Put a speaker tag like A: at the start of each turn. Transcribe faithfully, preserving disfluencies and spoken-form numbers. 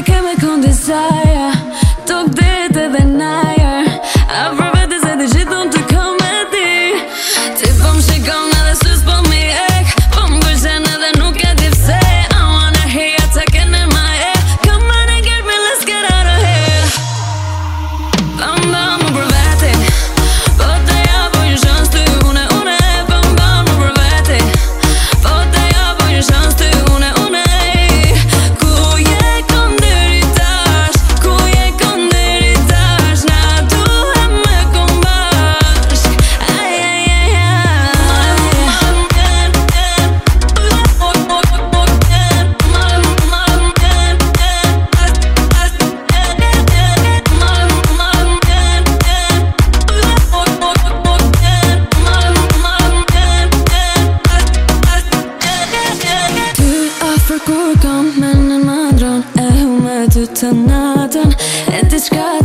A: e ke me kondisaja tok dit edhe najer afro vete se të gjithë unë të kom me ti ti po më shikon edhe sys po mi ek po më gërgjen edhe nuk e di pse I wanna hear you talking in my ear come on and get me, let's get out of here bam bam më për vete po të japo një shans ty une une bam bam më për vete po të japo një shans ty une une ku je kon deri tash ku je kon deri tash na duhem me kon bashk aj aj aj kur kam menen ma ndron e hu me ty të natën e diçka